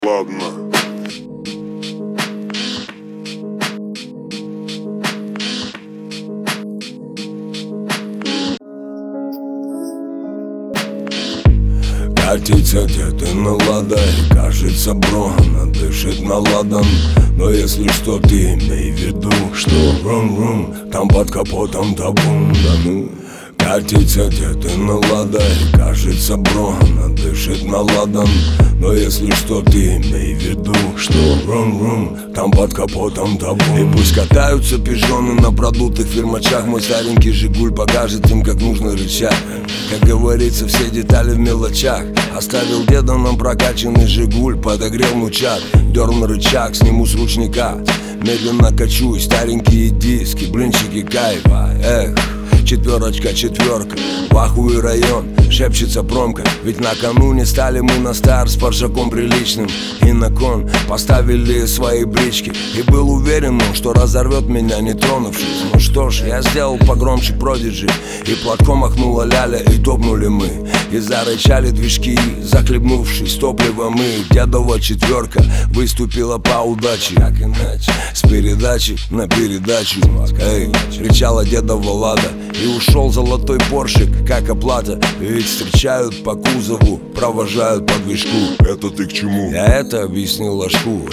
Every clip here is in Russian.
Ладно. Катится где-то на ладой, кажется, бро, она дышит на ладан. Но если что, ты имей в виду, что рум-рум, там под капотом табун, да ну. Катится где-то на ладой, кажется, бро, она дышит на ладан. Но если что, ты имей в виду, что рум-рум, там под капотом табун. И пусть катаются пижоны на продутых фирмачах, мой старенький Жигуль покажет им, как нужно рычать. Как говорится, все детали в мелочах. Оставил деда нам прокачанный Жигуль, подогрел мучат, дерну рычаг, сниму с ручника. Медленно качусь, старенькие диски, блинчики кайфа, эх. Четверочка, четверка, вахуй район, шепчется промка. Ведь накануне стали мы на старт с паршаком приличным. И на кон поставили свои брички. И был уверен, что разорвет меня, не тронувшись. Ну что ж, я сделал погромче Продиджи. И платком махнула ляля, и топнули мы. И зарычали движки, захлебнувшись топливом. И дедова четверка выступила по удаче. Как иначе? С передачи на передачу. Эй, кричала дедова Лада. И ушел золотой поршик, как оплата. Ведь встречают по кузову, провожают по движку. Это ты к чему? Я это объяснил Ложку.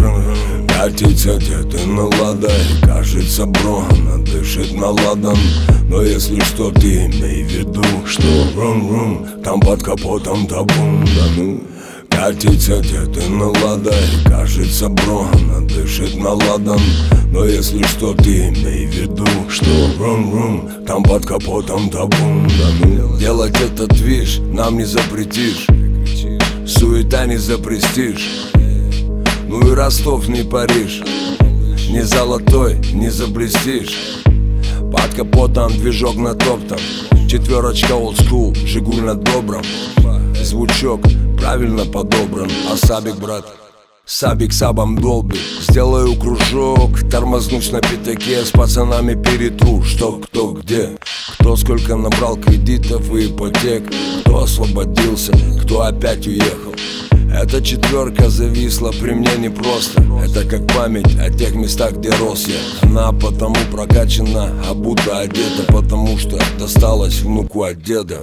Катится где-то на ладой, кажется, бро, она дышит на ладан. Но если что, ты имей в виду, что рум-рум, там под капотом табун, да ну. Катится где-то на ладой, кажется, бро, она дышит на ладан. Но если что, ты имей в виду, что рум-рум, там под капотом табун, да ну. Делать этот движ нам не запретишь, суета не за престиж. Ну и Ростов не Париж, не золотой, не заблестишь. Под капотом движок на топтом, четверочка олдскул, Жигуль на добром. Звучок правильно подобран, а Сабик, брат, Сабик сабом долбит. Сделаю кружок, тормознусь на пятаке, с пацанами перетру, что кто где. Кто сколько набрал кредитов и ипотек, кто освободился, кто опять уехал. Эта четверка зависла при мне непросто. Это как память о тех местах, где рос я. Она потому прокачана, обута, одета, потому что досталась внуку от деда.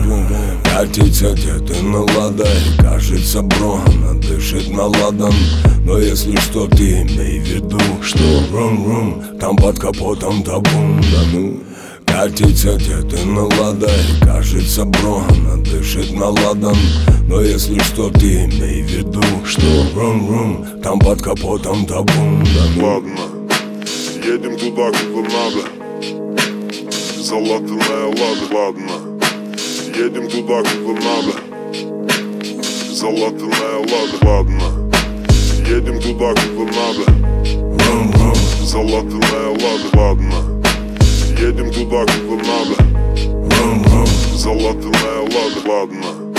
Катится где-то на ладой, кажется, бро, она дышит на ладан. Но если что, ты имей в виду, что рум-рум, там под капотом табун, да ну. Катится где-то на ладой, кажется, бро, она дышит на ладан. Но если что, ты имей в виду, что рум-рум, там под капотом табун, да ну. Ладно, едем туда, куда надо. Залатанная Лада. Ладно, едем туда, куда надо. Залатанная Лада. Ладно, едем туда, куда надо. Рум-рум. Залатанная Лада. Ладно, едем туда, куда надо. Рум-рум. Залатанная Лада. Ладно.